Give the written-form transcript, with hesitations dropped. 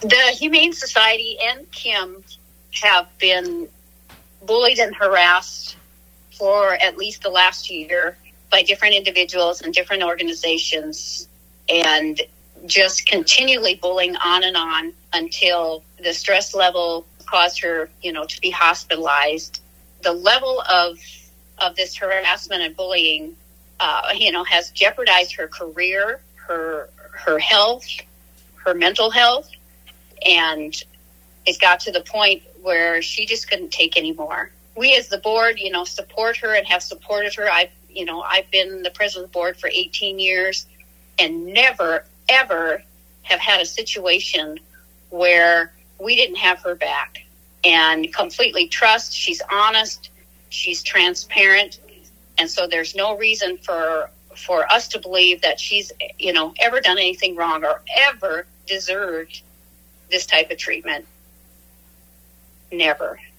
The Humane Society and Kim have been bullied and harassed for at least the last year by different individuals and different organizations, and just continually bullying on and on until the stress level caused her, to be hospitalized. The level of this harassment and bullying, has jeopardized her career, her health, her mental health, and it got to the point where she just couldn't take anymore. We as the board, support her and have supported her. I've been the president of the board for 18 years and never, ever have had a situation where we didn't have her back, and completely trust. She's honest. She's transparent. And so there's no reason for us to believe that she's, ever done anything wrong or ever deserved this type of treatment. Never.